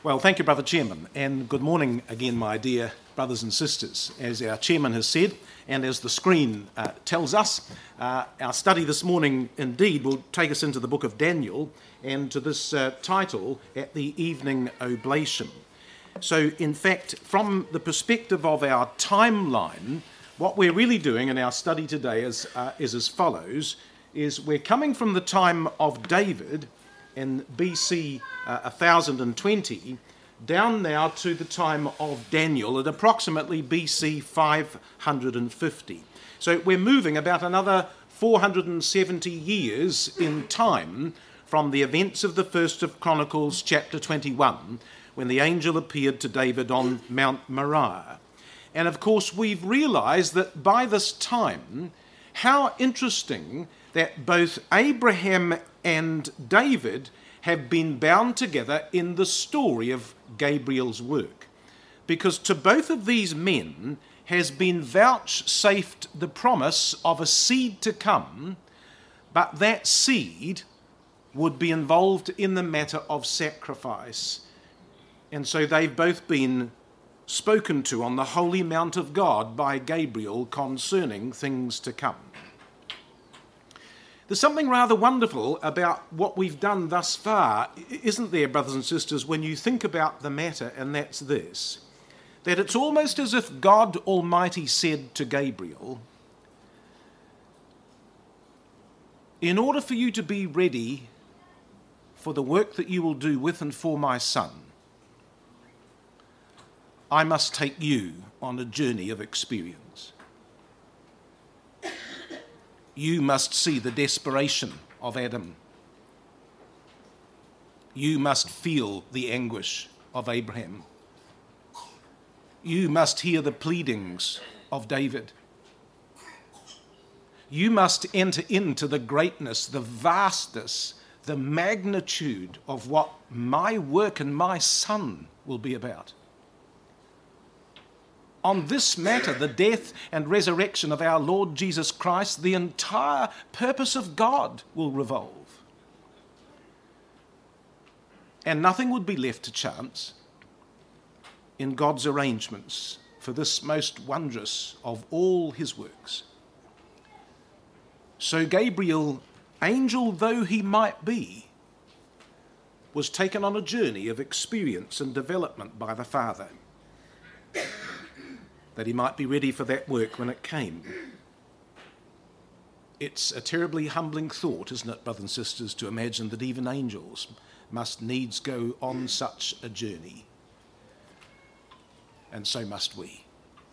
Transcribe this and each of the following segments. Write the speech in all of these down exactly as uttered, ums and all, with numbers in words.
Well, thank you, Brother Chairman, and good morning again, my dear brothers and sisters. As our Chairman has said, and as the screen uh, tells us, uh, our study this morning indeed will take us into the book of Daniel and to this uh, title, At the Evening Oblation. So, in fact, from the perspective of our timeline, what we're really doing in our study today is, uh, is as follows, is we're coming from the time of David in B C uh, one thousand twenty, down now to the time of Daniel at approximately B C five hundred fifty. So we're moving about another four hundred seventy years in time from the events of the first of Chronicles chapter twenty-one, when the angel appeared to David on Mount Moriah. And of course we've realized that by this time, how interesting that both Abraham and David have been bound together in the story of Gabriel's work. Because to both of these men has been vouchsafed the promise of a seed to come, but that seed would be involved in the matter of sacrifice. And so they've both been spoken to on the holy mount of God by Gabriel concerning things to come. There's something rather wonderful about what we've done thus far, isn't there, brothers and sisters, when you think about the matter, and that's this, that it's almost as if God Almighty said to Gabriel, in order for you to be ready for the work that you will do with and for my son, I must take you on a journey of experience. You must see the desperation of Adam. You must feel the anguish of Abraham. You must hear the pleadings of David. You must enter into the greatness, the vastness, the magnitude of what my work and my son will be about. On this matter, the death and resurrection of our Lord Jesus Christ, the entire purpose of God will revolve. And nothing would be left to chance in God's arrangements for this most wondrous of all his works. So Gabriel, angel though he might be, was taken on a journey of experience and development by the Father, that he might be ready for that work when it came. It's a terribly humbling thought, isn't it, brothers and sisters, to imagine that even angels must needs go on such a journey. And so must we.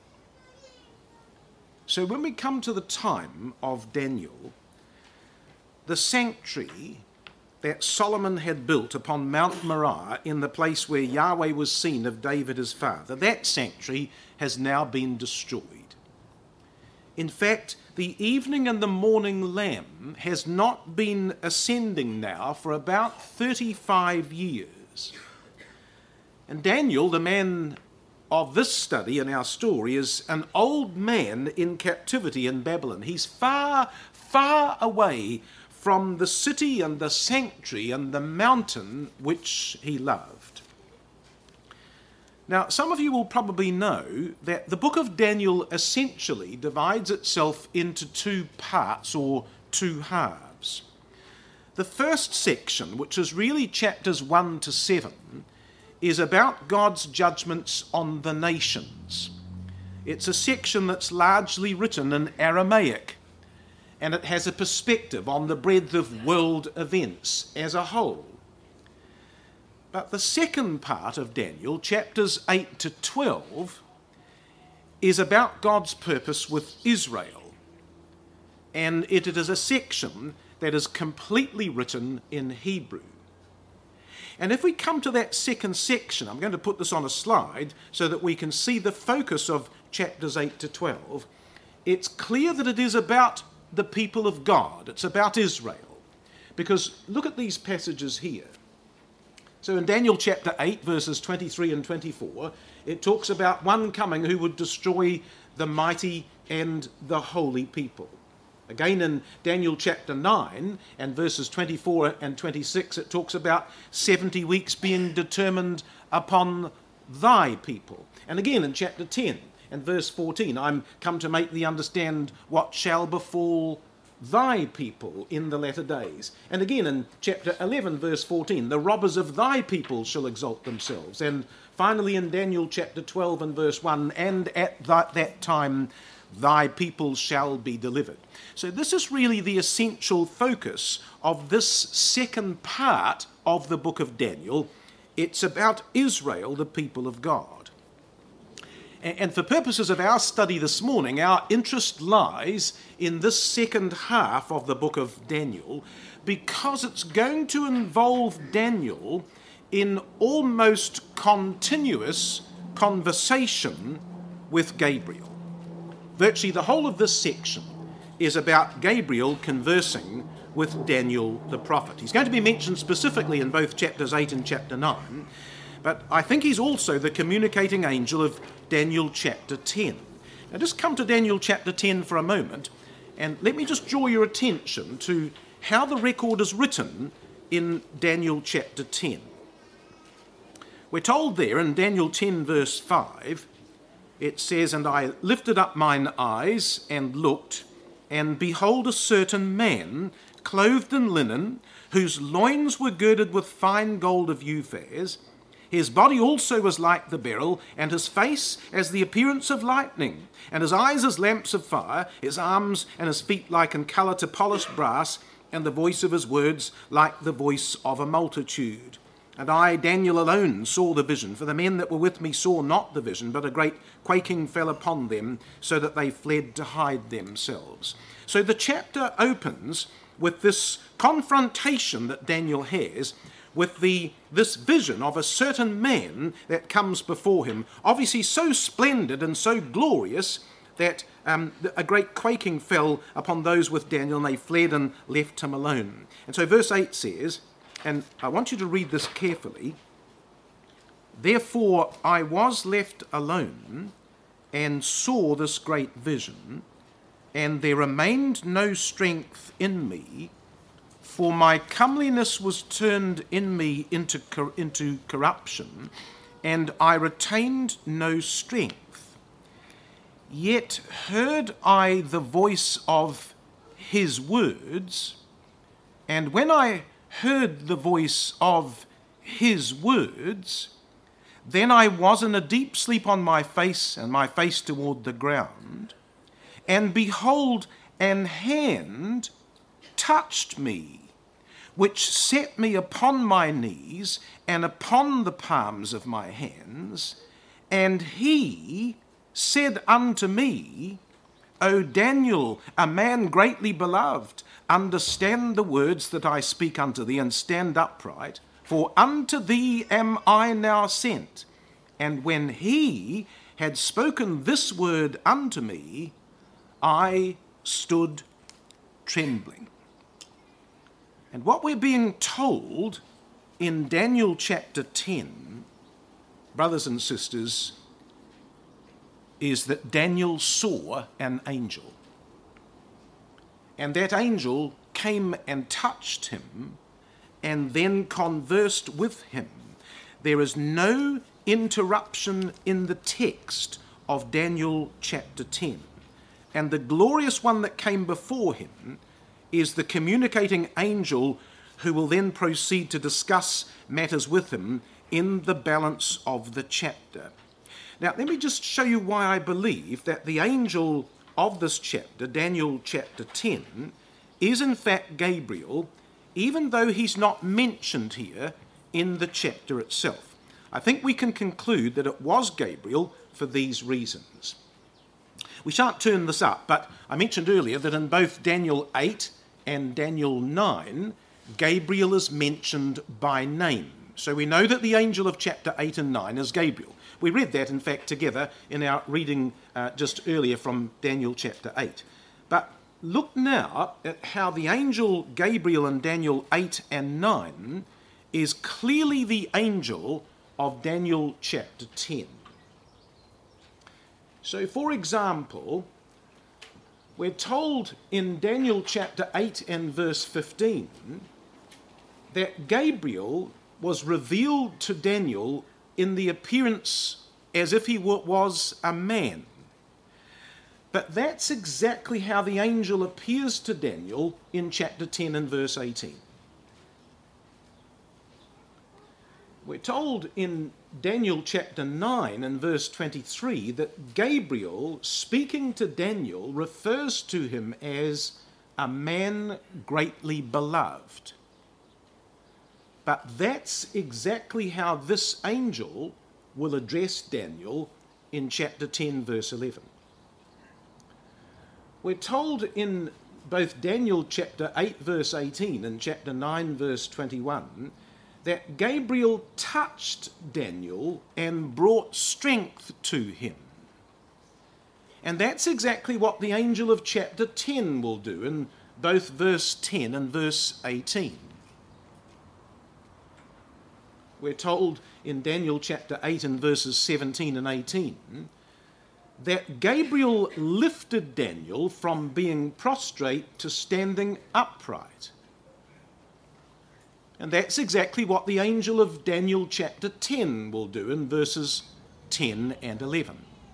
So when we come to the time of Daniel, the sanctuary that Solomon had built upon Mount Moriah in the place where Yahweh was seen of David his father, that sanctuary has now been destroyed. In fact, the evening and the morning lamb has not been ascending now for about thirty-five years. And Daniel, the man of this study and our story, is an old man in captivity in Babylon. He's far, far away from the city and the sanctuary and the mountain which he loved. Now, some of you will probably know that the book of Daniel essentially divides itself into two parts or two halves. The first section, which is really chapters one to seven, is about God's judgments on the nations. It's a section that's largely written in Aramaic, and it has a perspective on the breadth of world events as a whole. But the second part of Daniel, chapters eight to twelve, is about God's purpose with Israel. And it is a section that is completely written in Hebrew. And if we come to that second section, I'm going to put this on a slide so that we can see the focus of chapters eight to twelve. It's clear that it is about the people of God. It's about Israel. Because look at these passages here. So in Daniel chapter eight, verses twenty-three and twenty-four, it talks about one coming who would destroy the mighty and the holy people. Again in Daniel chapter nine and verses twenty-four and twenty-six, it talks about seventy weeks being determined upon thy people. And again in chapter ten and verse fourteen, I'm come to make thee understand what shall befall thy people in the latter days. And again in chapter eleven verse fourteen, the robbers of thy people shall exalt themselves. And finally in Daniel chapter twelve and verse one, and at that, that time thy people shall be delivered. So this is really the essential focus of this second part of the book of Daniel. It's about Israel, the people of God. And for purposes of our study this morning, our interest lies in this second half of the book of Daniel, because it's going to involve Daniel in almost continuous conversation with Gabriel. Virtually the whole of this section is about Gabriel conversing with Daniel the prophet. He's going to be mentioned specifically in both chapters eight and chapter nine, but I think he's also the communicating angel of Daniel chapter ten. Now just come to Daniel chapter ten for a moment, and let me just draw your attention to how the record is written in Daniel chapter ten. We're told there in Daniel ten verse five, it says, "And I lifted up mine eyes and looked, and behold a certain man, clothed in linen, whose loins were girded with fine gold of Uphaz. His body also was like the beryl, and his face as the appearance of lightning, and his eyes as lamps of fire, his arms and his feet like in colour to polished brass, and the voice of his words like the voice of a multitude. And I, Daniel, alone saw the vision, for the men that were with me saw not the vision, but a great quaking fell upon them, so that they fled to hide themselves." So the chapter opens with this confrontation that Daniel has with the this vision of a certain man that comes before him, obviously so splendid and so glorious that um, a great quaking fell upon those with Daniel, and they fled and left him alone. And so verse eight says, and I want you to read this carefully, "Therefore I was left alone and saw this great vision, and there remained no strength in me, for my comeliness was turned in me into, cor- into corruption, and I retained no strength. Yet heard I the voice of his words, and when I heard the voice of his words, then I was in a deep sleep on my face, and my face toward the ground. And behold, an hand touched me, which set me upon my knees and upon the palms of my hands. And he said unto me, O Daniel, a man greatly beloved, understand the words that I speak unto thee, and stand upright, for unto thee am I now sent. And when he had spoken this word unto me, I stood trembling." And what we're being told in Daniel chapter ten, brothers and sisters, is that Daniel saw an angel. And that angel came and touched him and then conversed with him. There is no interruption in the text of Daniel chapter ten. And the glorious one that came before him is the communicating angel who will then proceed to discuss matters with him in the balance of the chapter. Now, let me just show you why I believe that the angel of this chapter, Daniel chapter ten, is in fact Gabriel, even though he's not mentioned here in the chapter itself. I think we can conclude that it was Gabriel for these reasons. We shan't turn this up, but I mentioned earlier that in both Daniel eight and Daniel nine, Gabriel is mentioned by name. So we know that the angel of chapter eight and nine is Gabriel. We read that, in fact, together in our reading uh, just earlier from Daniel chapter eight. But look now at how the angel Gabriel in Daniel eight and nine is clearly the angel of Daniel chapter ten. So, for example, we're told in Daniel chapter eight and verse fifteen that Gabriel was revealed to Daniel in the appearance as if he was a man. But that's exactly how the angel appears to Daniel in chapter ten and verse eighteen. We're told in Daniel chapter nine and verse twenty-three that Gabriel, speaking to Daniel, refers to him as a man greatly beloved. But that's exactly how this angel will address Daniel in chapter ten, verse eleven. We're told in both Daniel chapter eight, verse eighteen and chapter nine, verse twenty-one, that Gabriel touched Daniel and brought strength to him. And that's exactly what the angel of chapter ten will do in both verse ten and verse eighteen. We're told in Daniel chapter eight and verses seventeen and eighteen that Gabriel lifted Daniel from being prostrate to standing upright. And that's exactly what the angel of Daniel chapter ten will do in verses ten and eleven.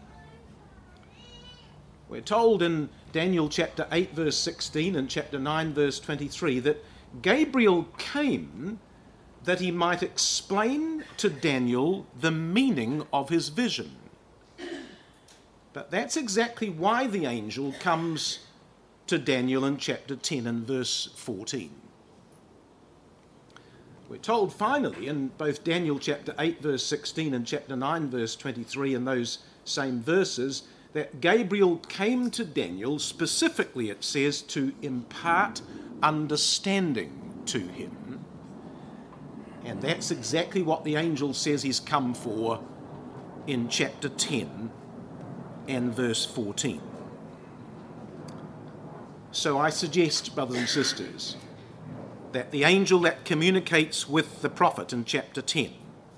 We're told in Daniel chapter eight verse sixteen and chapter nine verse twenty-three that Gabriel came that he might explain to Daniel the meaning of his vision. But that's exactly why the angel comes to Daniel in chapter ten and verse fourteen. We're told finally in both Daniel chapter eight verse sixteen and chapter nine verse twenty-three in those same verses that Gabriel came to Daniel specifically, it says, to impart understanding to him. And that's exactly what the angel says he's come for in chapter ten and verse fourteen. So I suggest, brothers and sisters, that the angel that communicates with the prophet in chapter ten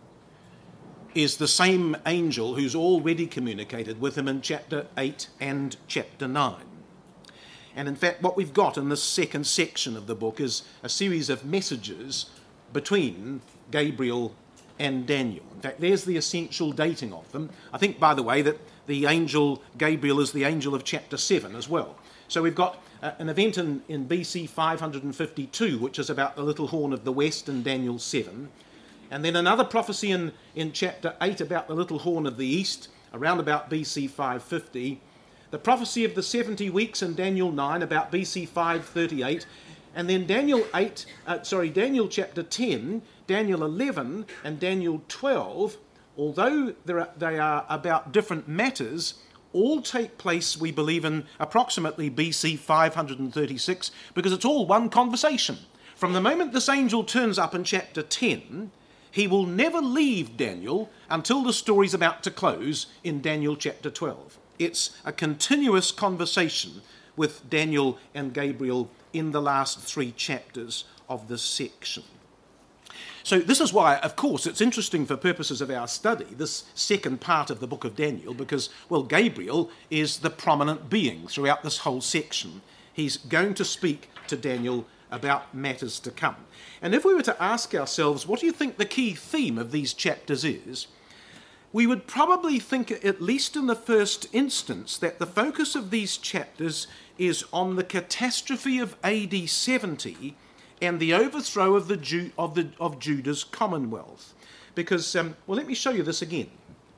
is the same angel who's already communicated with him in chapter eight and chapter nine. And in fact, what we've got in this second section of the book is a series of messages between Gabriel and Daniel. In fact, there's the essential dating of them. I think, by the way, that the angel Gabriel is the angel of chapter seven as well. So we've got uh, an event in, in B C five hundred fifty-two, which is about the little horn of the west in Daniel seven. And then another prophecy in, in chapter eight about the little horn of the east, around about B C five fifty. The prophecy of the seventy weeks in Daniel nine, about B C five thirty-eight. And then Daniel eight, uh, sorry, Daniel chapter ten, Daniel eleven, and Daniel twelve, although there are, they are about different matters, all take place, we believe, in approximately B C five hundred thirty-six, because it's all one conversation. From the moment this angel turns up in chapter ten, he will never leave Daniel until the story's about to close in Daniel chapter twelve. It's a continuous conversation with Daniel and Gabriel in the last three chapters of this section. So this is why, of course, it's interesting for purposes of our study, this second part of the book of Daniel, because, well, Gabriel is the prominent being throughout this whole section. He's going to speak to Daniel about matters to come. And if we were to ask ourselves, what do you think the key theme of these chapters is? We would probably think, at least in the first instance, that the focus of these chapters is on the catastrophe of A D seventy and the overthrow of the Ju- of the of Judah's commonwealth. Because, um, well, let me show you this again.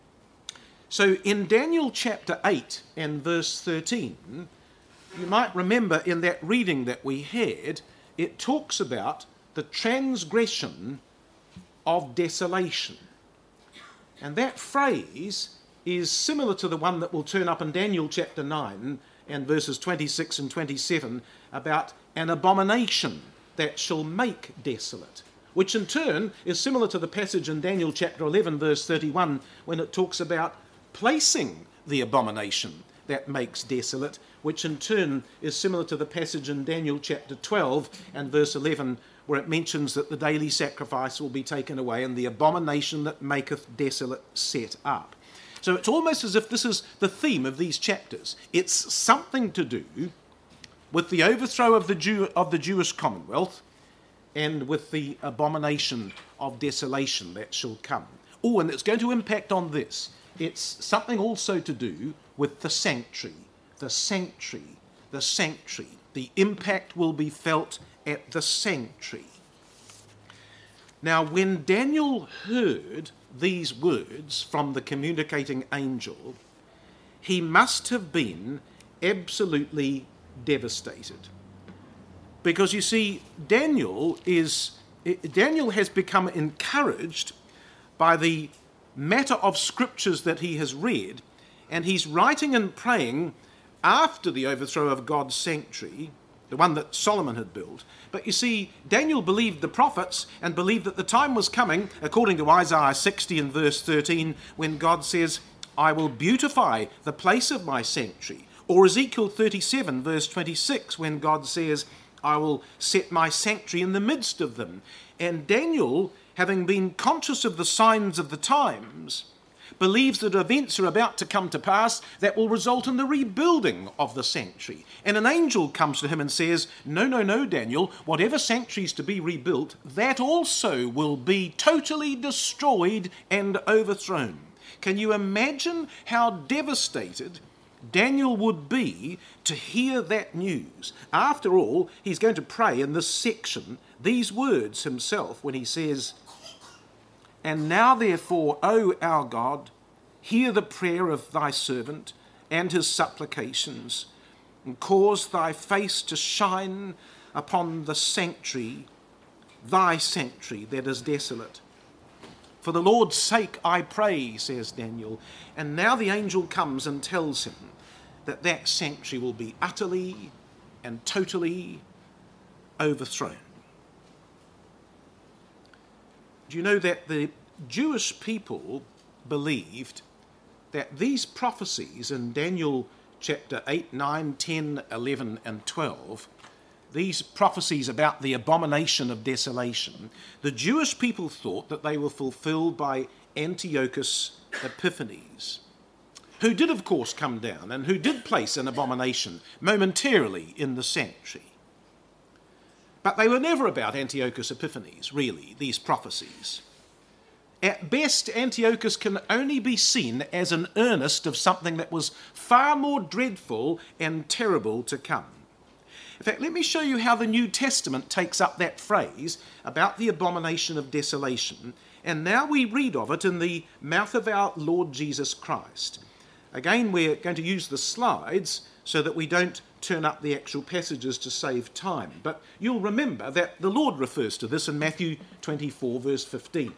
So in Daniel chapter eight and verse thirteen, you might remember in that reading that we had, it talks about the transgression of desolation. And that phrase is similar to the one that will turn up in Daniel chapter nine and verses twenty-six and twenty-seven about an abomination that shall make desolate, which in turn is similar to the passage in Daniel chapter eleven verse thirty-one when it talks about placing the abomination that makes desolate, which in turn is similar to the passage in Daniel chapter twelve and verse eleven where it mentions that the daily sacrifice will be taken away and the abomination that maketh desolate set up. So it's almost as if this is the theme of these chapters. It's something to do with the overthrow of the Jew, of the Jewish commonwealth and with the abomination of desolation that shall come. Oh, and it's going to impact on this. It's something also to do with the sanctuary. The sanctuary. The sanctuary. The impact will be felt at the sanctuary. Now, when Daniel heard these words from the communicating angel, he must have been absolutely devastated. Because you see, Daniel is Daniel has become encouraged by the matter of scriptures that he has read, and he's writing and praying after the overthrow of God's sanctuary, the one that Solomon had built. But you see, Daniel believed the prophets and believed that the time was coming, according to Isaiah sixty and verse thirteen, when God says, I will beautify the place of my sanctuary. Or Ezekiel thirty-seven verse twenty-six, when God says, I will set my sanctuary in the midst of them. And Daniel, having been conscious of the signs of the times, believes that events are about to come to pass that will result in the rebuilding of the sanctuary. And an angel comes to him and says, no, no, no, Daniel, whatever sanctuary is to be rebuilt, that also will be totally destroyed and overthrown. Can you imagine how devastated Daniel would be to hear that news? After all, he's going to pray in this section these words himself when he says, and now therefore, O our God, hear the prayer of thy servant and his supplications, and cause thy face to shine upon the sanctuary, thy sanctuary that is desolate. For the Lord's sake I pray, says Daniel. And now the angel comes and tells him that that sanctuary will be utterly and totally overthrown. Do you know that the Jewish people believed that these prophecies in Daniel chapter eight, nine, ten, eleven and twelve, these prophecies about the abomination of desolation, the Jewish people thought that they were fulfilled by Antiochus Epiphanes, who did of course come down and who did place an abomination momentarily in the sanctuary. But they were never about Antiochus Epiphanes, really, these prophecies. At best, Antiochus can only be seen as an earnest of something that was far more dreadful and terrible to come. In fact, let me show you how the New Testament takes up that phrase about the abomination of desolation, and now we read of it in the mouth of our Lord Jesus Christ. Again, we're going to use the slides so that we don't turn up the actual passages to save time. But you'll remember that the Lord refers to this in Matthew twenty-four, verse fifteen.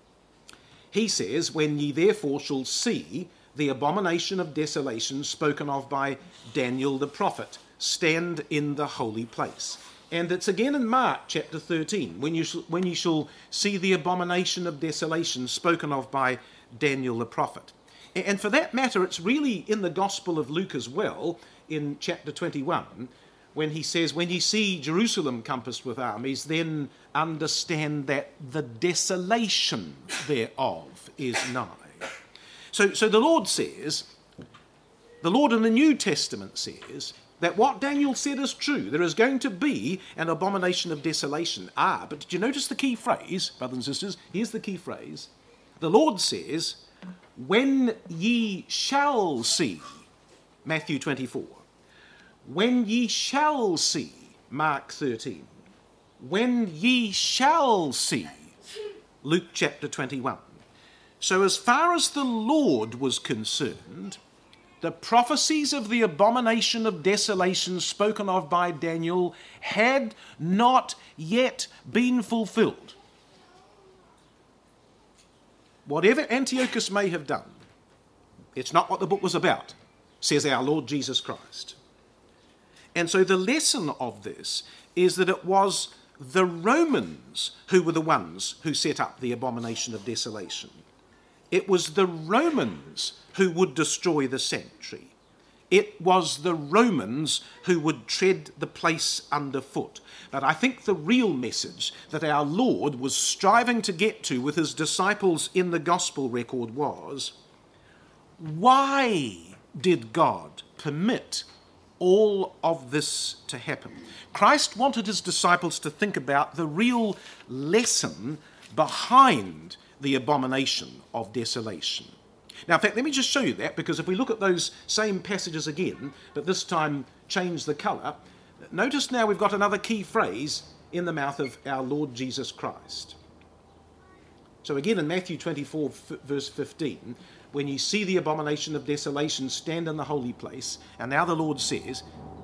He says, when ye therefore shall see the abomination of desolation spoken of by Daniel the prophet, stand in the holy place. And it's again in Mark chapter thirteen, when you, sh- when you shall see the abomination of desolation spoken of by Daniel the prophet. And for that matter, it's really in the Gospel of Luke as well, in chapter twenty-one, when he says, when ye see Jerusalem compassed with armies, then understand that the desolation thereof is nigh. So, so the Lord says, the Lord in the New Testament says, that what Daniel said is true. There is going to be an abomination of desolation. Ah, but did you notice the key phrase, brothers and sisters? Here's the key phrase. The Lord says, when ye shall see, Matthew twenty-four. When ye shall see, Mark thirteen. When ye shall see, Luke chapter twenty-one. So as far as the Lord was concerned, the prophecies of the abomination of desolation spoken of by Daniel had not yet been fulfilled. Whatever Antiochus may have done, it's not what the book was about, says our Lord Jesus Christ. And so the lesson of this is that it was the Romans who were the ones who set up the abomination of desolation. It was the Romans who would destroy the sanctuary. It was the Romans who would tread the place underfoot. But I think the real message that our Lord was striving to get to with his disciples in the gospel record was, why did God permit all of this to happen? Christ wanted his disciples to think about the real lesson behind the abomination of desolation. Now, in fact, let me just show you that, because if we look at those same passages again, but this time change the colour, notice now we've got another key phrase in the mouth of our Lord Jesus Christ. So again in Matthew twenty-four, verse fifteen, when you see the abomination of desolation stand in the holy place, and now the Lord says,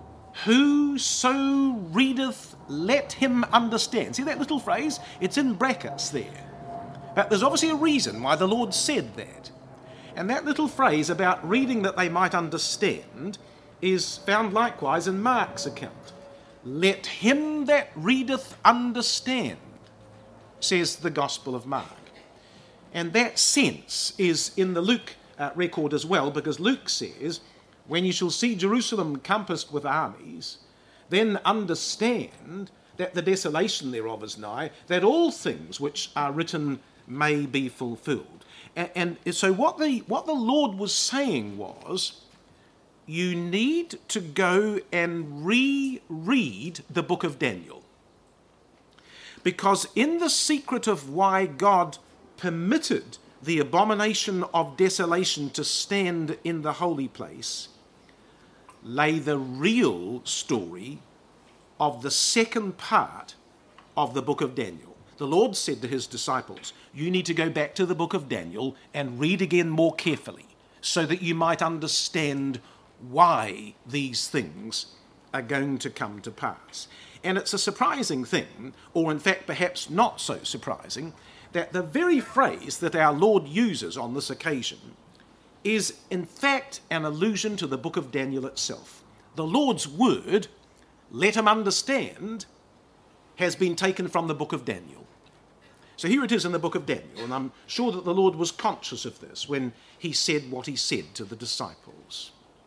whoso readeth, let him understand. See that little phrase? It's in brackets there. But there's obviously a reason why the Lord said that. And that little phrase about reading that they might understand is found likewise in Mark's account. Let him that readeth understand, says the Gospel of Mark. And that sense is in the Luke uh, record as well, because Luke says, when you shall see Jerusalem compassed with armies, then understand that the desolation thereof is nigh, that all things which are written may be fulfilled. And, and so what the, what the Lord was saying was, you need to go and reread the book of Daniel. Because in the secret of why God permitted the abomination of desolation to stand in the holy place lay the real story of the second part of the book of Daniel. The Lord said to his disciples, you need to go back to the book of Daniel and read again more carefully so that you might understand why these things are going to come to pass. And it's a surprising thing, or in fact perhaps not so surprising, that the very phrase that our Lord uses on this occasion is in fact an allusion to the book of Daniel itself. The Lord's word, let him understand, has been taken from the book of Daniel. So here it is in the book of Daniel, and I'm sure that the Lord was conscious of this when he said what he said to the disciples.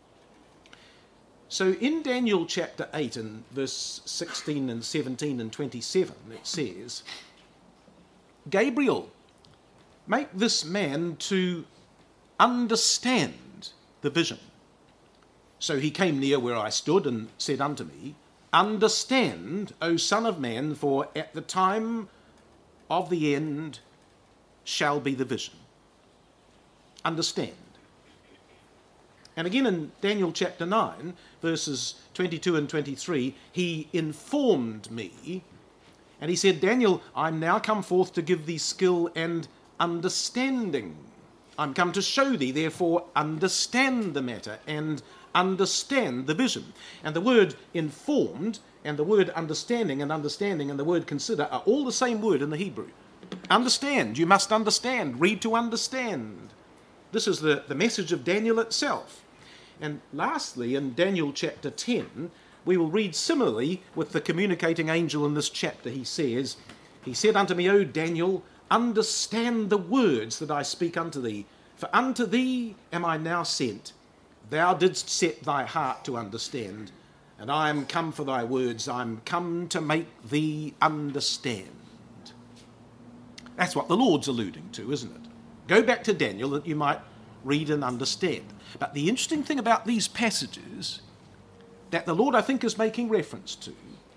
So in Daniel chapter eight and verse sixteen and seventeen and twenty-seven, it says, Gabriel, make this man to understand the vision. So he came near where I stood and said unto me, understand, O Son of Man, for at the time of the end shall be the vision. Understand. And again in Daniel chapter nine, verses twenty-two and twenty-three, he informed me, and he said, Daniel, I'm now come forth to give thee skill and understanding. I'm come to show thee, therefore, understand the matter and understand the vision. And the word informed and the word understanding and understanding and the word consider are all the same word in the Hebrew. Understand, you must understand, read to understand. This is the, the message of Daniel itself. And lastly, in Daniel chapter ten, we will read similarly with the communicating angel in this chapter. He says, he said unto me, O Daniel, understand the words that I speak unto thee, for unto thee am I now sent. Thou didst set thy heart to understand, and I am come for thy words. I am come to make thee understand. That's what the Lord's alluding to, isn't it? Go back to Daniel that you might read and understand. But the interesting thing about these passages that the Lord, I think, is making reference to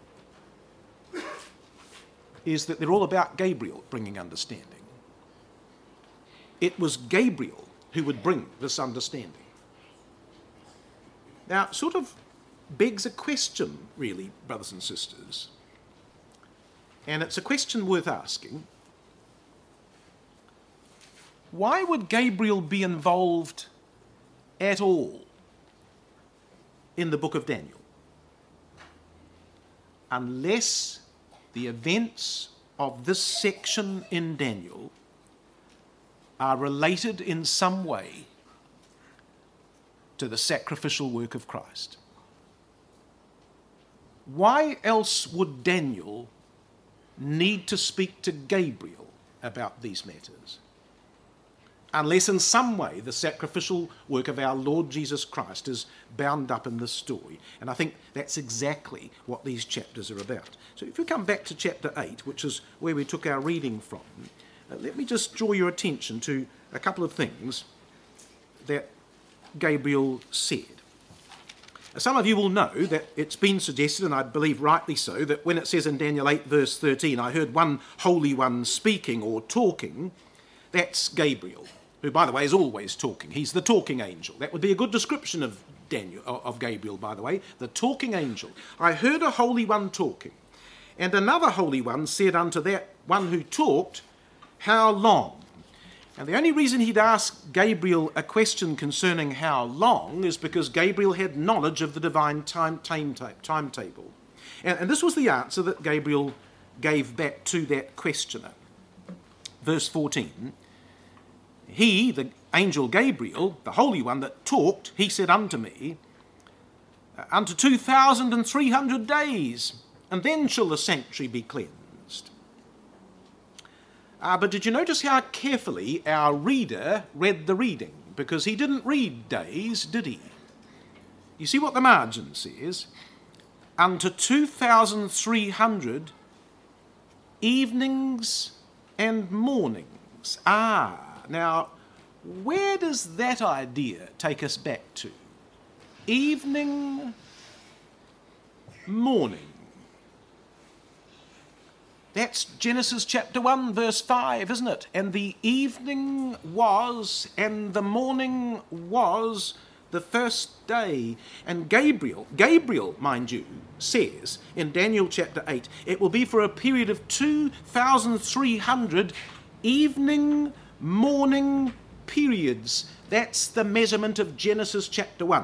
is that they're all about Gabriel bringing understanding. It was Gabriel who would bring this understanding. Now, it sort of begs a question, really, brothers and sisters. And it's a question worth asking. Why would Gabriel be involved at all in the book of Daniel? Unless the events of this section in Daniel are related in some way to the sacrificial work of Christ. Why else would Daniel need to speak to Gabriel about these matters? Unless in some way the sacrificial work of our Lord Jesus Christ is bound up in this story. And I think that's exactly what these chapters are about. So if we come back to chapter eight, which is where we took our reading from, uh, let me just draw your attention to a couple of things that Gabriel said. Some of you will know that it's been suggested, and I believe rightly so, that when it says in Daniel eight verse thirteen, I heard one holy one speaking or talking, That's Gabriel, who, by the way, is always talking. He's the talking angel. That would be a good description of Daniel, of Gabriel, by the way, the talking angel. I heard a holy one talking, and another holy one said unto that one who talked, how long? And the only reason he'd ask Gabriel a question concerning how long is because Gabriel had knowledge of the divine time, time, timetable. And, and this was the answer that Gabriel gave back to that questioner. Verse fourteen, he, the angel Gabriel, the holy one that talked, he said unto me, unto two thousand and three hundred days, and then shall the sanctuary be cleansed. Uh, but did you notice how carefully our reader read the reading? Because he didn't read days, did he? You see what the margin says? Unto two thousand three hundred evenings and mornings. Ah, now, where does that idea take us back to? Evening, morning. That's Genesis chapter one, verse five, isn't it? And the evening was, and the morning was the first day. And Gabriel, Gabriel, mind you, says in Daniel chapter eight, it will be for a period of two thousand three hundred evening, morning periods. That's the measurement of Genesis chapter one.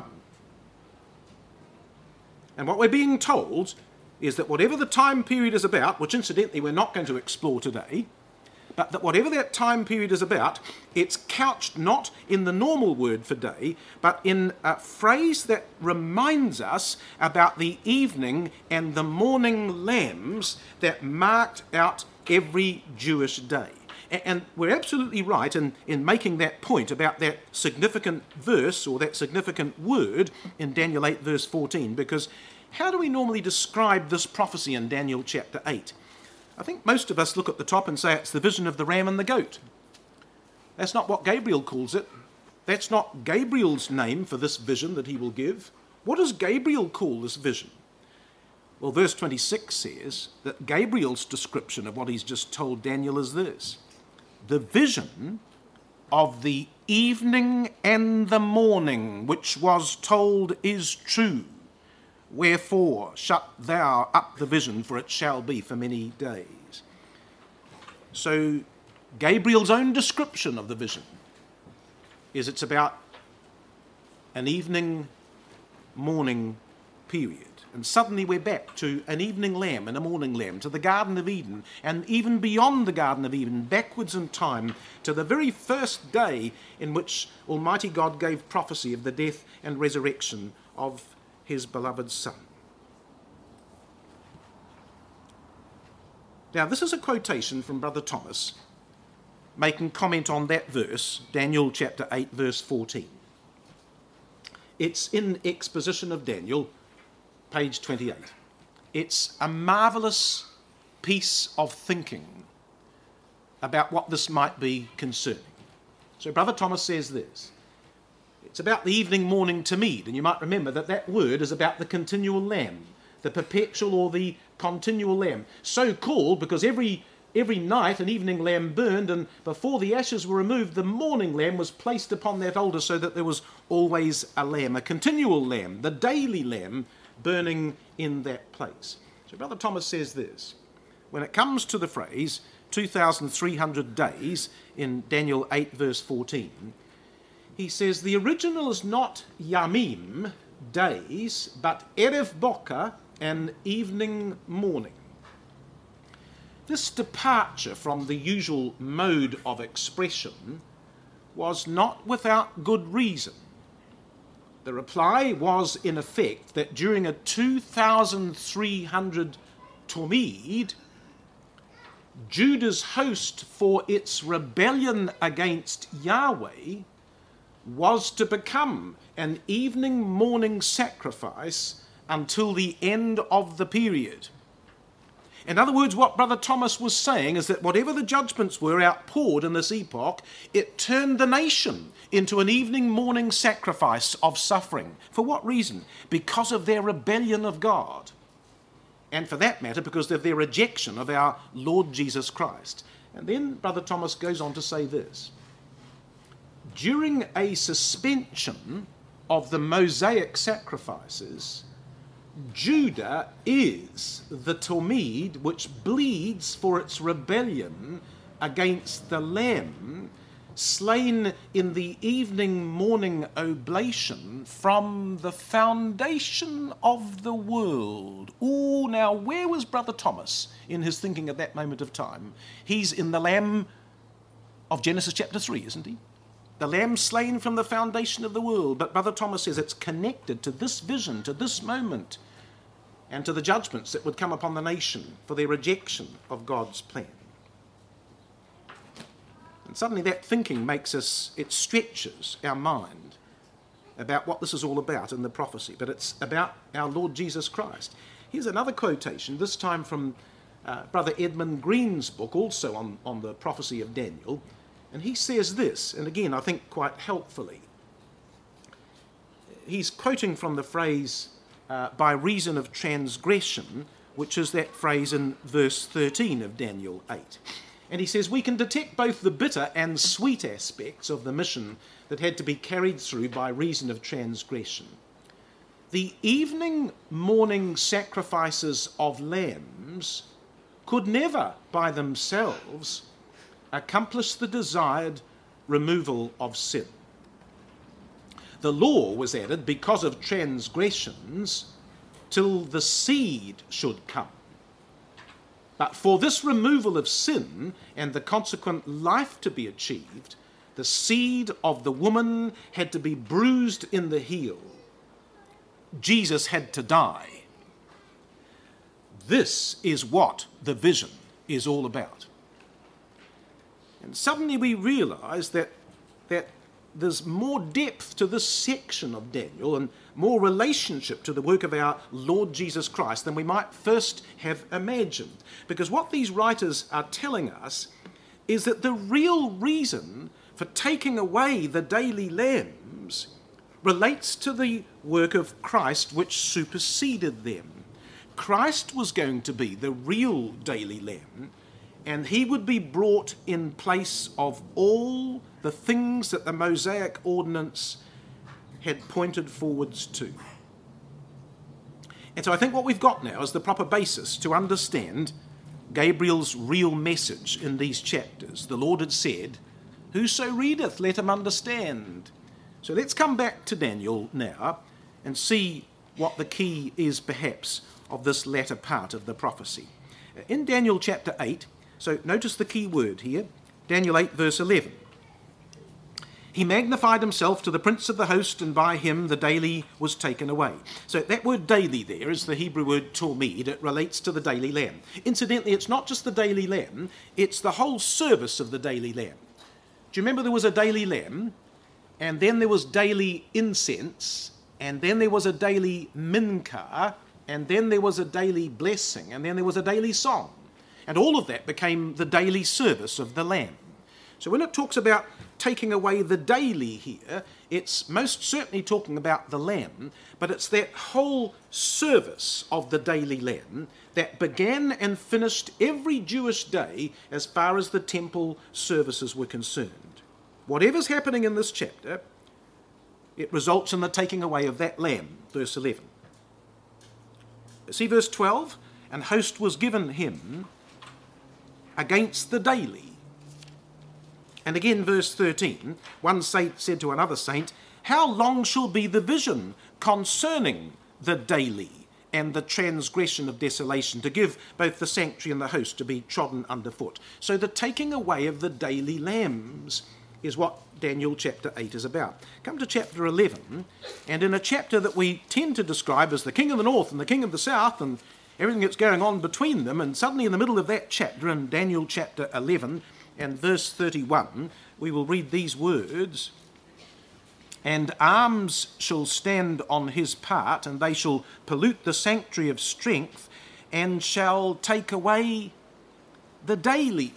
And what we're being told is that whatever the time period is about, which incidentally we're not going to explore today, but that whatever that time period is about, it's couched not in the normal word for day, but in a phrase that reminds us about the evening and the morning lambs that marked out every Jewish day. And we're absolutely right in, in making that point about that significant verse or that significant word in Daniel eight verse fourteen, because how do we normally describe this prophecy in Daniel chapter eight? I think most of us look at the top and say it's the vision of the ram and the goat. That's not what Gabriel calls it. That's not Gabriel's name for this vision that he will give. What does Gabriel call this vision? Well, verse twenty-six says that Gabriel's description of what he's just told Daniel is this: the vision of the evening and the morning which was told is true. Wherefore shut thou up the vision, for it shall be for many days. So Gabriel's own description of the vision is it's about an evening, morning period. And suddenly we're back to an evening lamb and a morning lamb, to the Garden of Eden, and even beyond the Garden of Eden, backwards in time, to the very first day in which Almighty God gave prophecy of the death and resurrection of his beloved Son. Now, this is a quotation from Brother Thomas, making comment on that verse, Daniel chapter eight, verse fourteen. It's in Exposition of Daniel, page twenty-eight. It's a marvellous piece of thinking about what this might be concerning. So Brother Thomas says this: it's about the evening, morning Tamid, and you might remember that that word is about the continual lamb, the perpetual or the continual lamb, so called because every every night an evening lamb burned, and before the ashes were removed, the morning lamb was placed upon that altar, so that there was always a lamb, a continual lamb, the daily lamb burning in that place. So Brother Thomas says this: when it comes to the phrase two thousand three hundred days in Daniel eight verse fourteen, he says the original is not yamim, days, but erev boker, an evening, morning. This departure from the usual mode of expression was not without good reason. The reply was, in effect, that during a two thousand three hundred Tomid, Judah's host, for its rebellion against Yahweh, was to become an evening morning sacrifice until the end of the period. In other words, what Brother Thomas was saying is that whatever the judgments were outpoured in this epoch, it turned the nation into an evening morning sacrifice of suffering. For what reason? Because of their rebellion of God. And for that matter, because of their rejection of our Lord Jesus Christ. And then Brother Thomas goes on to say this. During a suspension of the Mosaic sacrifices, Judah is the Tomid which bleeds for its rebellion against the Lamb, slain in the evening morning oblation from the foundation of the world. Oh, now where was Brother Thomas in his thinking at that moment of time? He's in the Lamb of Genesis chapter three, isn't he? The Lamb slain from the foundation of the world. But Brother Thomas says it's connected to this vision, to this moment, and to the judgments that would come upon the nation for their rejection of God's plan. And suddenly that thinking makes us, it stretches our mind about what this is all about in the prophecy. But it's about our Lord Jesus Christ. Here's another quotation, this time from uh, Brother Edmund Green's book, also on, on the prophecy of Daniel. And he says this, and again, I think quite helpfully. He's quoting from the phrase, uh, by reason of transgression, which is that phrase in verse thirteen of Daniel eight. And he says, we can detect both the bitter and sweet aspects of the mission that had to be carried through by reason of transgression. The evening morning sacrifices of lambs could never, by themselves, accomplish the desired removal of sin. The law was added because of transgressions till the seed should come. But for this removal of sin and the consequent life to be achieved, the seed of the woman had to be bruised in the heel. Jesus had to die. This is what the vision is all about. And suddenly we realize that, that there's more depth to this section of Daniel and more relationship to the work of our Lord Jesus Christ than we might first have imagined. Because what these writers are telling us is that the real reason for taking away the daily lambs relates to the work of Christ which superseded them. Christ was going to be the real daily lamb, and he would be brought in place of all the things that the Mosaic ordinance had pointed forwards to. And so I think what we've got now is the proper basis to understand Gabriel's real message in these chapters. The Lord had said, whoso readeth, let him understand. So let's come back to Daniel now and see what the key is perhaps of this latter part of the prophecy. In Daniel chapter eight, so notice the key word here, Daniel eight verse eleven. He magnified himself to the prince of the host, and by him the daily was taken away. So that word daily there is the Hebrew word tomid. It relates to the daily lamb. Incidentally, it's not just the daily lamb, it's the whole service of the daily lamb. Do you remember there was a daily lamb, and then there was daily incense, and then there was a daily mincha, and then there was a daily blessing, and then there was a daily song. And all of that became the daily service of the Lamb. So when it talks about taking away the daily here, it's most certainly talking about the Lamb, but it's that whole service of the daily Lamb that began and finished every Jewish day as far as the temple services were concerned. Whatever's happening in this chapter, it results in the taking away of that Lamb, verse eleven. See verse twelve? And host was given him against the daily. And again, verse thirteen, one saint said to another saint, how long shall be the vision concerning the daily and the transgression of desolation, to give both the sanctuary and the host to be trodden underfoot? So the taking away of the daily lambs is what Daniel chapter eight is about. Come to chapter eleven, and in a chapter that we tend to describe as the king of the north and the king of the south and everything that's going on between them, and suddenly in the middle of that chapter, in Daniel chapter eleven and verse thirty-one, we will read these words, and arms shall stand on his part, and they shall pollute the sanctuary of strength, and shall take away the daily.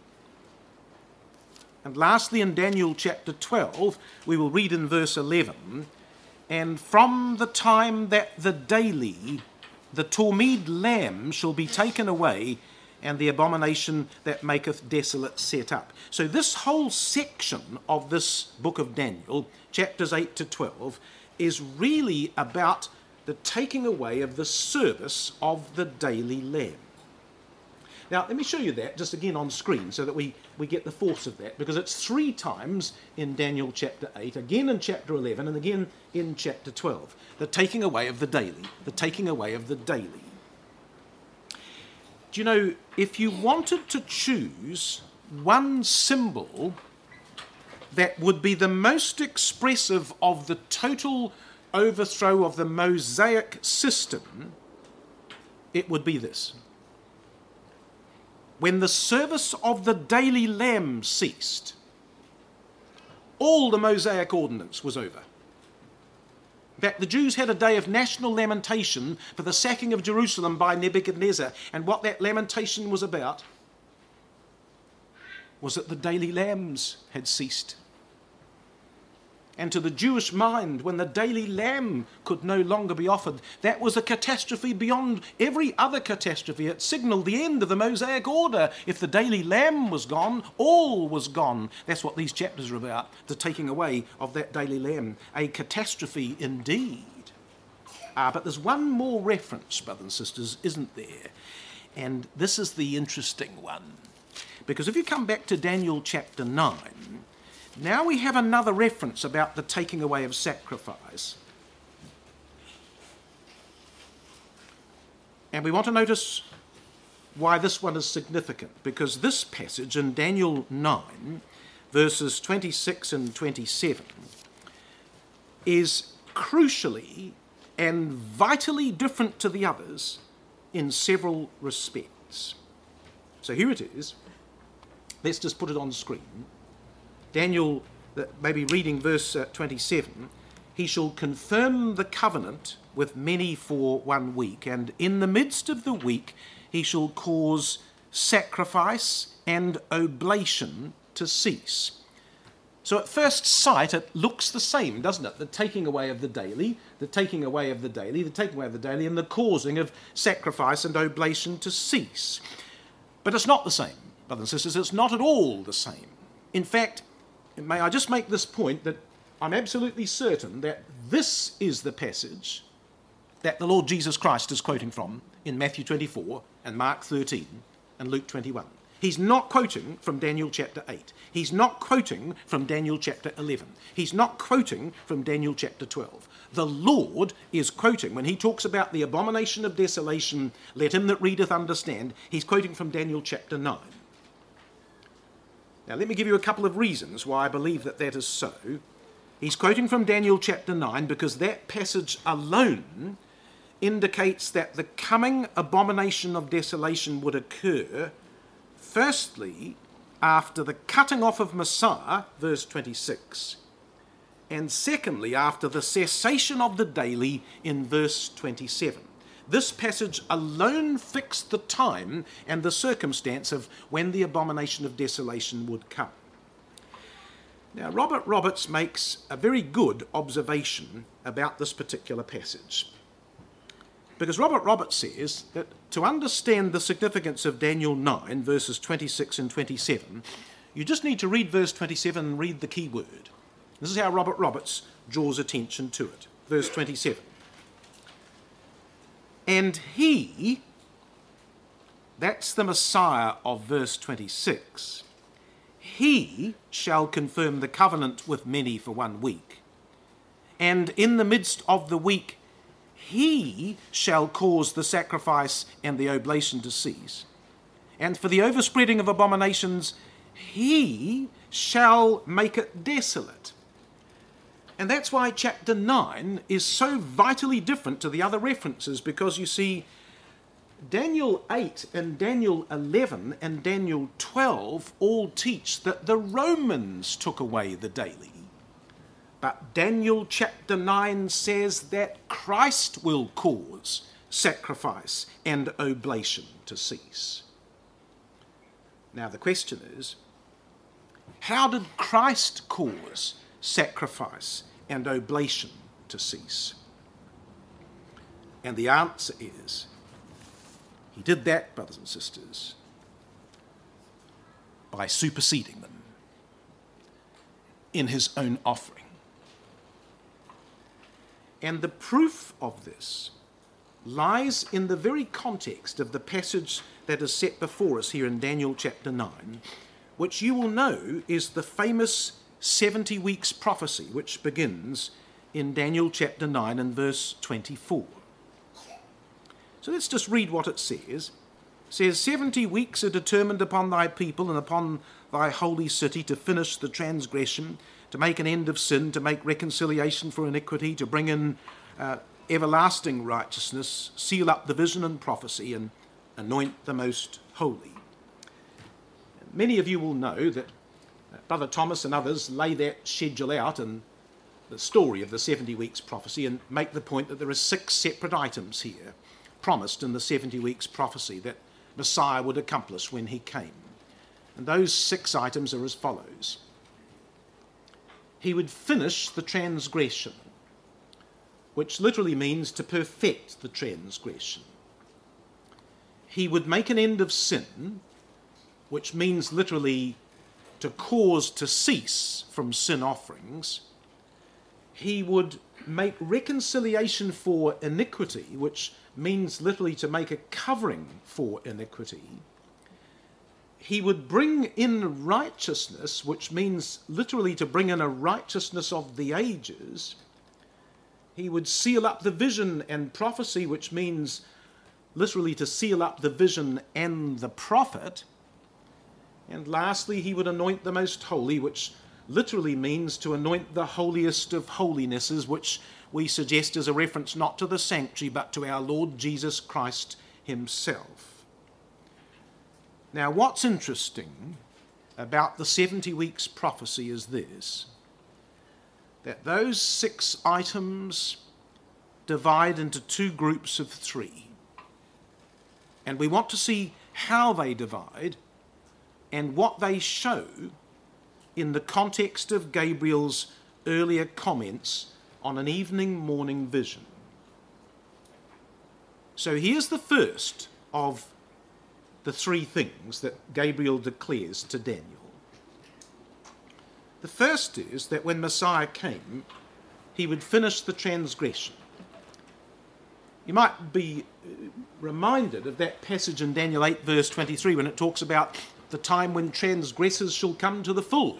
And lastly, in Daniel chapter twelve, we will read in verse eleven, and from the time that the daily, the Tomid lamb, shall be taken away, and the abomination that maketh desolate set up. So this whole section of this book of Daniel, chapters eight to twelve, is really about the taking away of the service of the daily lamb. Now, let me show you that just again on screen so that we, we get the force of that, because it's three times in Daniel chapter eight, again in chapter eleven, and again in chapter twelve. The taking away of the daily, the taking away of the daily. Do you know, if you wanted to choose one symbol that would be the most expressive of the total overthrow of the Mosaic system, it would be this. When the service of the daily lamb ceased, all the Mosaic ordinance was over. In fact, the Jews had a day of national lamentation for the sacking of Jerusalem by Nebuchadnezzar, and what that lamentation was about was that the daily lambs had ceased. And to the Jewish mind, when the daily lamb could no longer be offered, that was a catastrophe beyond every other catastrophe. It signalled the end of the Mosaic order. If the daily lamb was gone, all was gone. That's what these chapters are about, the taking away of that daily lamb. A catastrophe indeed. Ah, but there's one more reference, brothers and sisters, isn't there? And this is the interesting one. Because if you come back to Daniel chapter nine, now we have another reference about the taking away of sacrifice. And we want to notice why this one is significant, because this passage in Daniel nine, verses twenty-six and twenty-seven, is crucially and vitally different to the others in several respects. So here it is. Let's just put it on screen. Daniel, maybe reading verse twenty-seven, he shall confirm the covenant with many for one week, and in the midst of the week he shall cause sacrifice and oblation to cease. So at first sight it looks the same, doesn't it? The taking away of the daily, the taking away of the daily, the taking away of the daily, and the causing of sacrifice and oblation to cease. But it's not the same, brothers and sisters, it's not at all the same. In fact, may I just make this point, that I'm absolutely certain that this is the passage that the Lord Jesus Christ is quoting from in Matthew twenty-four and Mark thirteen and Luke twenty-one. He's not quoting from Daniel chapter eight. He's not quoting from Daniel chapter eleven. He's not quoting from Daniel chapter twelve. The Lord is quoting, when he talks about the abomination of desolation, let him that readeth understand, he's quoting from Daniel chapter nine. Now, let me give you a couple of reasons why I believe that that is so. He's quoting from Daniel chapter nine because that passage alone indicates that the coming abomination of desolation would occur, firstly, after the cutting off of Messiah, verse twenty-six, and secondly, after the cessation of the daily in verse twenty-seven. This passage alone fixed the time and the circumstance of when the abomination of desolation would come. Now, Robert Roberts makes a very good observation about this particular passage. Because Robert Roberts says that to understand the significance of Daniel nine, verses twenty-six and twenty-seven, you just need to read verse twenty-seven and read the key word. This is how Robert Roberts draws attention to it. Verse twenty-seven. And he, that's the Messiah of verse twenty-six, he shall confirm the covenant with many for one week. And in the midst of the week, he shall cause the sacrifice and the oblation to cease. And for the overspreading of abominations, he shall make it desolate. And that's why chapter nine is so vitally different to the other references, because you see, Daniel eight and Daniel eleven and Daniel twelve all teach that the Romans took away the daily. But Daniel chapter nine says that Christ will cause sacrifice and oblation to cease. Now the question is, how did Christ cause sacrifice and oblation to cease? And the answer is, he did that, brothers and sisters, by superseding them in his own offering. And the proof of this lies in the very context of the passage that is set before us here in Daniel chapter nine, which you will know is the famous seventy weeks prophecy, which begins in Daniel chapter nine and verse twenty-four. So let's just read what it says. It says, seventy weeks are determined upon thy people and upon thy holy city to finish the transgression, to make an end of sin, to make reconciliation for iniquity, to bring in uh, everlasting righteousness, seal up the vision and prophecy, and anoint the most holy. Many of you will know that Brother Thomas and others lay that schedule out in the story of the seventy weeks prophecy and make the point that there are six separate items here promised in the seventy weeks prophecy that Messiah would accomplish when he came. And those six items are as follows. He would finish the transgression, which literally means to perfect the transgression. He would make an end of sin, which means literally to cause to cease from sin offerings. He would make reconciliation for iniquity, which means literally to make a covering for iniquity. He would bring in righteousness, which means literally to bring in a righteousness of the ages. He would seal up the vision and prophecy, which means literally to seal up the vision and the prophet. And lastly, he would anoint the most holy, which literally means to anoint the holiest of holinesses, which we suggest is a reference not to the sanctuary, but to our Lord Jesus Christ himself. Now, what's interesting about the seventy weeks prophecy is this, that those six items divide into two groups of three. And we want to see how they divide and what they show in the context of Gabriel's earlier comments on an evening morning vision. So here's the first of the three things that Gabriel declares to Daniel. The first is that when Messiah came, he would finish the transgression. You might be reminded of that passage in Daniel eight verse twenty-three when it talks about the time when transgressors shall come to the full.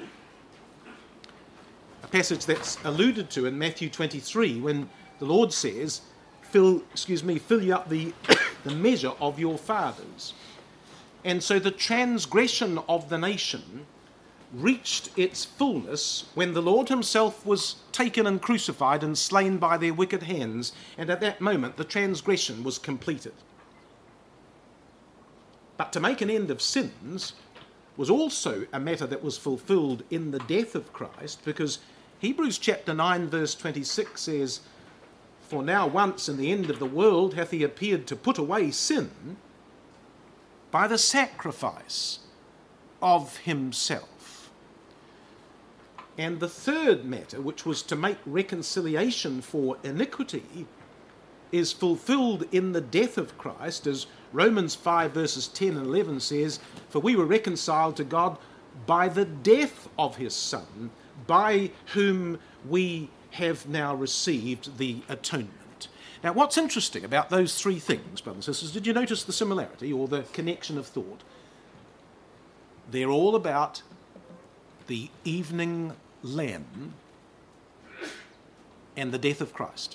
A passage that's alluded to in Matthew twenty-three when the Lord says, fill, excuse me, fill you up the, the measure of your fathers. And so the transgression of the nation reached its fullness when the Lord himself was taken and crucified and slain by their wicked hands, and at that moment the transgression was completed. But to make an end of sins was also a matter that was fulfilled in the death of Christ, because Hebrews chapter nine verse twenty-six says, for now once in the end of the world hath he appeared to put away sin by the sacrifice of himself. And the third matter, which was to make reconciliation for iniquity, is fulfilled in the death of Christ, as Romans five verses ten and eleven says, for we were reconciled to God by the death of his Son, by whom we have now received the atonement. Now, what's interesting about those three things, brothers and sisters, did you notice the similarity or the connection of thought? They're all about the evening lamb and the death of Christ.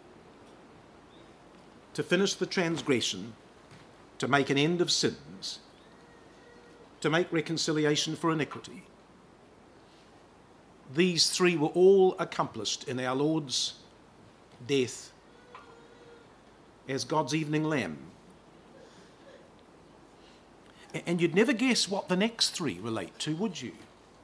To finish the transgression, to make an end of sins, to make reconciliation for iniquity. These three were all accomplished in our Lord's death as God's evening lamb. And you'd never guess what the next three relate to, would you?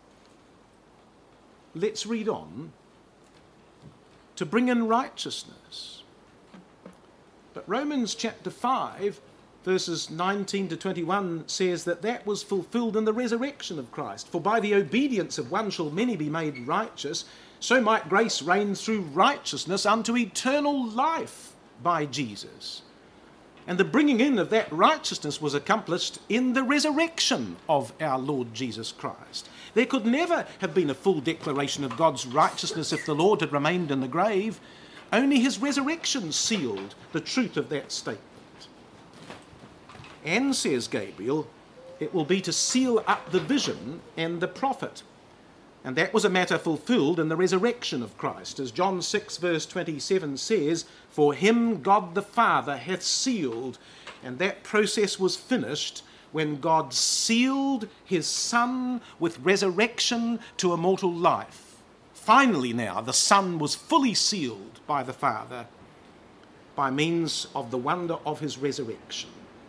Let's read on. To bring in righteousness. But Romans chapter five, verses nineteen to twenty-one says that that was fulfilled in the resurrection of Christ. For by the obedience of one shall many be made righteous, so might grace reign through righteousness unto eternal life by Jesus. And the bringing in of that righteousness was accomplished in the resurrection of our Lord Jesus Christ. There could never have been a full declaration of God's righteousness if the Lord had remained in the grave. Only his resurrection sealed the truth of that statement. And, says Gabriel, it will be to seal up the vision and the prophet. And that was a matter fulfilled in the resurrection of Christ. As John six verse twenty-seven says, for him God the Father hath sealed. And that process was finished when God sealed his Son with resurrection to immortal life. Finally now, the Son was fully sealed by the Father by means of the wonder of his resurrection.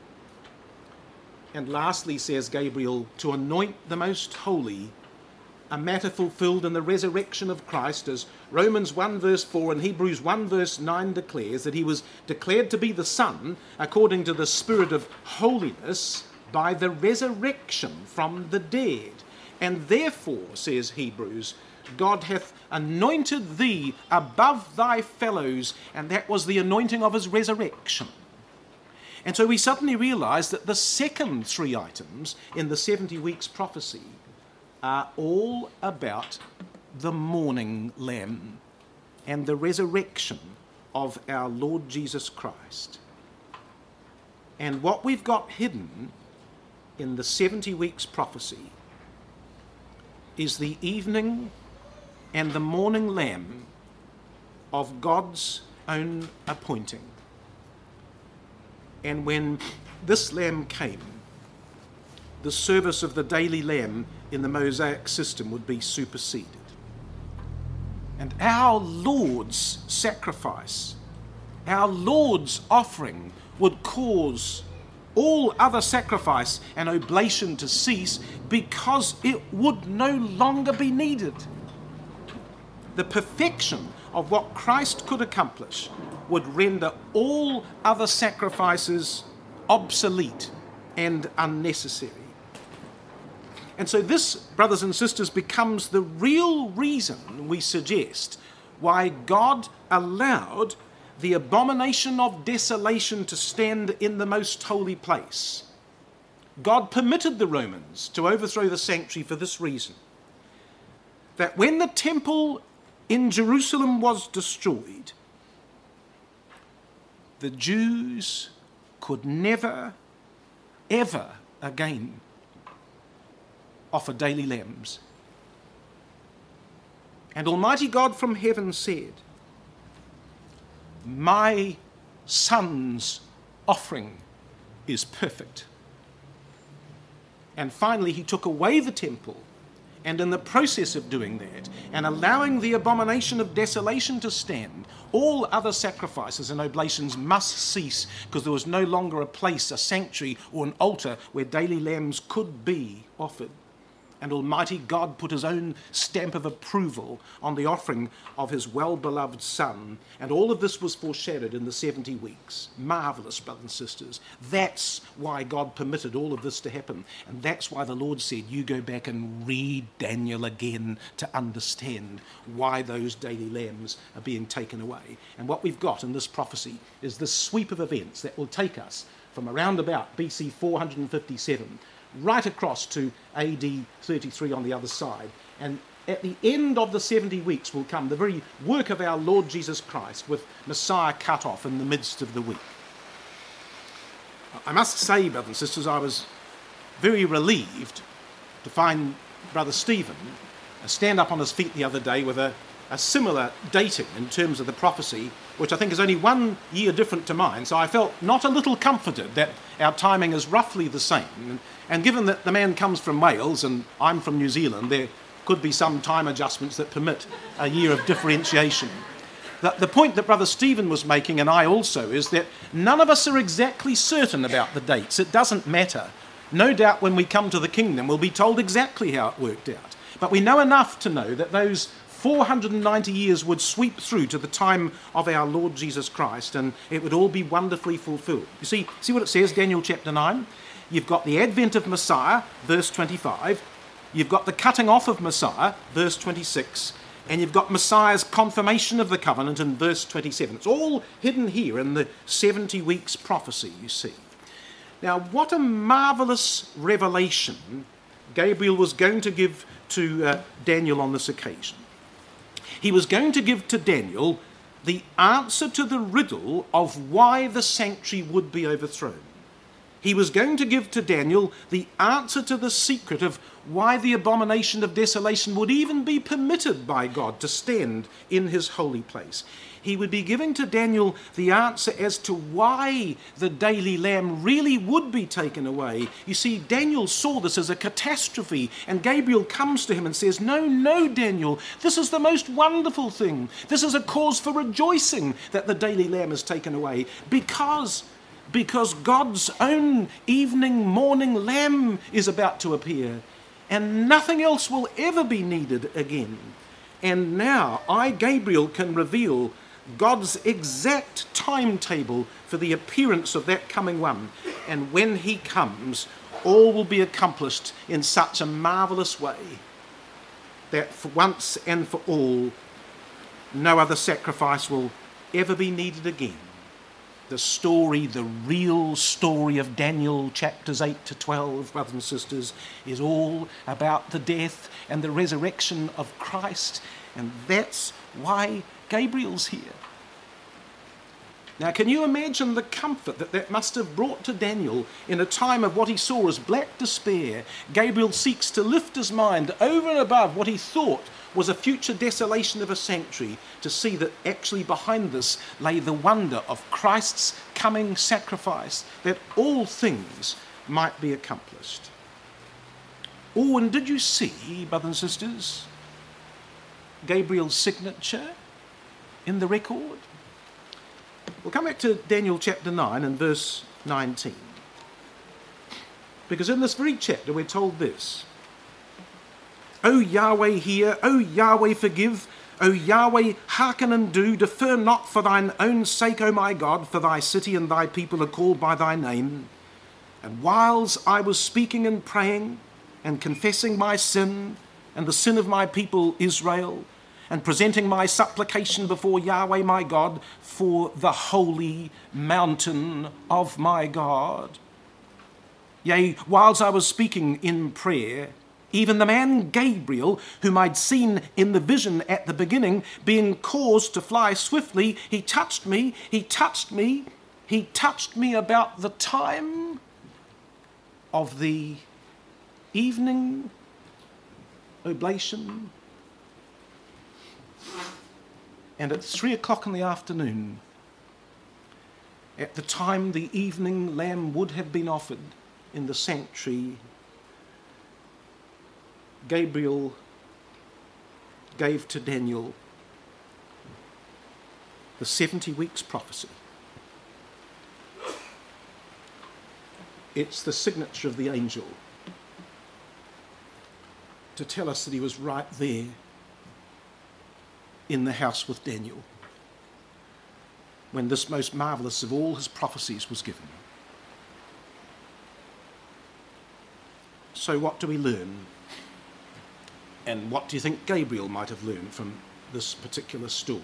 And lastly, says Gabriel, to anoint the most holy, a matter fulfilled in the resurrection of Christ, as Romans one verse four and Hebrews one verse nine declares, that he was declared to be the Son according to the Spirit of holiness by the resurrection from the dead. And therefore, says Hebrews, God hath anointed thee above thy fellows, and that was the anointing of his resurrection. And so we suddenly realize that the second three items in the seventy weeks prophecy are all about the morning lamb and the resurrection of our Lord Jesus Christ. And what we've got hidden in the seventy weeks prophecy is the evening and the morning lamb of God's own appointing. And when this lamb came, the service of the daily lamb in the Mosaic system would be superseded. And our Lord's sacrifice, our Lord's offering, would cause all other sacrifice and oblation to cease, because it would no longer be needed. The perfection of what Christ could accomplish would render all other sacrifices obsolete and unnecessary. And so this, brothers and sisters, becomes the real reason, we suggest, why God allowed the abomination of desolation to stand in the most holy place. God permitted the Romans to overthrow the sanctuary for this reason: that when the temple in Jerusalem was destroyed, the Jews could never, ever again offer daily lambs. And Almighty God from heaven said, my Son's offering is perfect. And finally he took away the temple, and in the process of doing that and allowing the abomination of desolation to stand, all other sacrifices and oblations must cease, because there was no longer a place, a sanctuary or an altar where daily lambs could be offered. And Almighty God put his own stamp of approval on the offering of his well-beloved Son. And all of this was foreshadowed in the seventy weeks. Marvellous, brothers and sisters. That's why God permitted all of this to happen. And that's why the Lord said, you go back and read Daniel again to understand why those daily lambs are being taken away. And what we've got in this prophecy is this sweep of events that will take us from around about B C four hundred fifty-seven right across to A D thirty-three on the other side. And at the end of the seventy weeks will come the very work of our Lord Jesus Christ, with Messiah cut off in the midst of the week. I must say, brothers and sisters, I was very relieved to find Brother Stephen stand up on his feet the other day with a, a similar dating in terms of the prophecy, which I think is only one year different to mine. So I felt not a little comforted that our timing is roughly the same. And, and given that the man comes from Wales and I'm from New Zealand, there could be some time adjustments that permit a year of differentiation. The, the point that Brother Stephen was making, and I also, is that none of us are exactly certain about the dates. It doesn't matter. No doubt when we come to the kingdom we'll be told exactly how it worked out. But we know enough to know that those four hundred ninety years would sweep through to the time of our Lord Jesus Christ, and it would all be wonderfully fulfilled. You see, see what it says, Daniel chapter nine? You've got the advent of Messiah, verse twenty-five. You've got the cutting off of Messiah, verse twenty-six. And you've got Messiah's confirmation of the covenant in verse twenty-seven. It's all hidden here in the seventy weeks prophecy, you see. Now, what a marvellous revelation Gabriel was going to give to uh, Daniel on this occasion. He was going to give to Daniel the answer to the riddle of why the sanctuary would be overthrown. He was going to give to Daniel the answer to the secret of why the abomination of desolation would even be permitted by God to stand in his holy place. He would be giving to Daniel the answer as to why the daily lamb really would be taken away. You see, Daniel saw this as a catastrophe, and Gabriel comes to him and says, no, no, Daniel, this is the most wonderful thing. This is a cause for rejoicing that the daily lamb is taken away, because because God's own evening, morning lamb is about to appear, and nothing else will ever be needed again. And now I, Gabriel, can reveal God's exact timetable for the appearance of that coming one. And when he comes, all will be accomplished in such a marvellous way that for once and for all, no other sacrifice will ever be needed again. The story, the real story of Daniel chapters eight to twelve, brothers and sisters, is all about the death and the resurrection of Christ. And that's why Gabriel's here. Now, can you imagine the comfort that that must have brought to Daniel in a time of what he saw as black despair? Gabriel seeks to lift his mind over and above what he thought was a future desolation of a sanctuary, to see that actually behind this lay the wonder of Christ's coming sacrifice, that all things might be accomplished. Oh, and did you see, brothers and sisters, Gabriel's signature in the record? We'll come back to Daniel chapter nine and verse nineteen. Because in this very chapter we're told this: O Yahweh, hear, O Yahweh, forgive, O Yahweh, hearken and do, defer not for thine own sake, O my God, for thy city and thy people are called by thy name. And whiles I was speaking and praying and confessing my sin and the sin of my people Israel, and presenting my supplication before Yahweh my God for the holy mountain of my God. Yea, whiles I was speaking in prayer, even the man Gabriel, whom I'd seen in the vision at the beginning, being caused to fly swiftly, he touched me, he touched me, he touched me about the time of the evening oblation. And at three o'clock in the afternoon, at the time the evening lamb would have been offered in the sanctuary, Gabriel gave to Daniel the seventy weeks prophecy. It's the signature of the angel to tell us that he was right there in the house with Daniel when this most marvellous of all his prophecies was given. So what do we learn? And what do you think Gabriel might have learned from this particular story?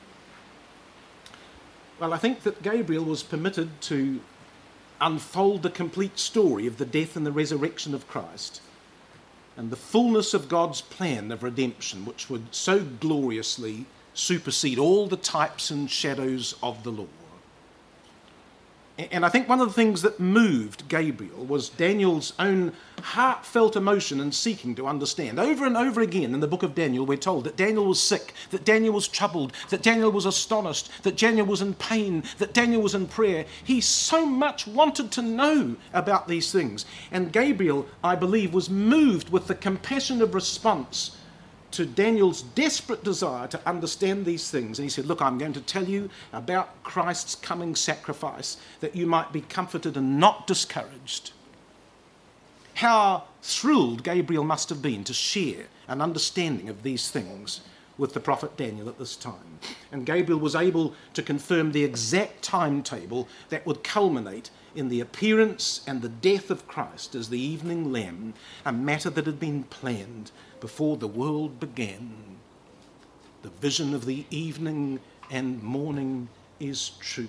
Well, I think that Gabriel was permitted to unfold the complete story of the death and the resurrection of Christ and the fullness of God's plan of redemption, which would so gloriously supersede all the types and shadows of the law. And I think one of the things that moved Gabriel was Daniel's own heartfelt emotion and seeking to understand. Over and over again in the book of Daniel, we're told that Daniel was sick, that Daniel was troubled, that Daniel was astonished, that Daniel was in pain, that Daniel was in prayer. He so much wanted to know about these things. And Gabriel, I believe, was moved with the compassion of response to Daniel's desperate desire to understand these things. And he said, look, I'm going to tell you about Christ's coming sacrifice, that you might be comforted and not discouraged. How thrilled Gabriel must have been to share an understanding of these things with the prophet Daniel at this time. And Gabriel was able to confirm the exact timetable that would culminate in the appearance and the death of Christ as the evening lamb, a matter that had been planned before the world began. The vision of the evening and morning is true.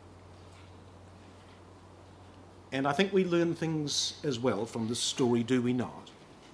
And I think we learn things as well from this story, do we not?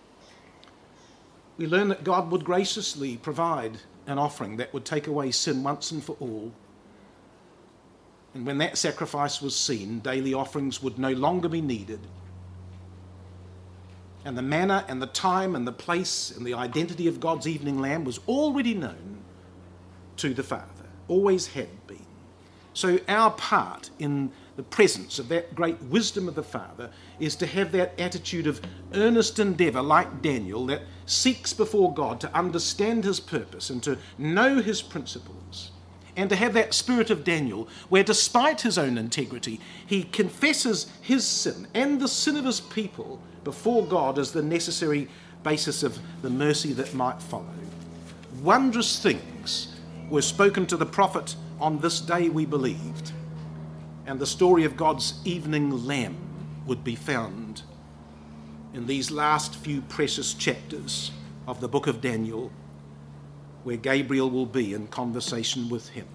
We learn that God would graciously provide an offering that would take away sin once and for all. And when that sacrifice was seen, daily offerings would no longer be needed. And the manner and the time and the place and the identity of God's evening lamb was already known to the Father, always had been. So our part in the presence of that great wisdom of the Father is to have that attitude of earnest endeavour, like Daniel, that seeks before God to understand his purpose and to know his principles, and to have that spirit of Daniel where, despite his own integrity, he confesses his sin and the sin of his people before God as the necessary basis of the mercy that might follow. Wondrous things were spoken to the prophet on this day, we believed, and the story of God's evening lamb would be found in these last few precious chapters of the book of Daniel, where Gabriel will be in conversation with him.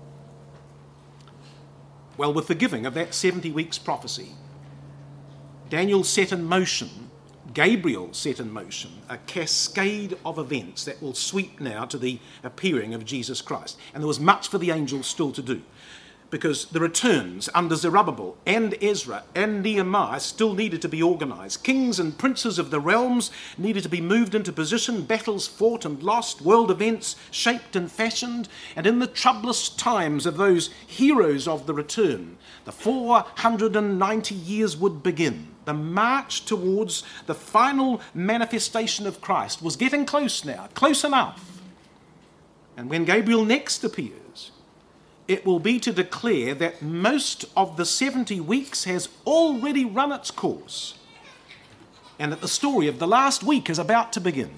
Well, with the giving of that seventy weeks prophecy, Daniel set in motion, Gabriel set in motion, a cascade of events that will sweep now to the appearing of Jesus Christ. And there was much for the angels still to do, because the returns under Zerubbabel and Ezra and Nehemiah still needed to be organised. Kings and princes of the realms needed to be moved into position, battles fought and lost, world events shaped and fashioned, and in the troublous times of those heroes of the return, the four hundred ninety years would begin. The march towards the final manifestation of Christ was getting close now, close enough. And when Gabriel next appears, it will be to declare that most of the seventy weeks has already run its course, and that the story of the last week is about to begin.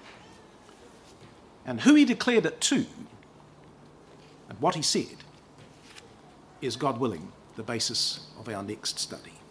And who he declared it to, and what he said, is, God willing, the basis of our next study.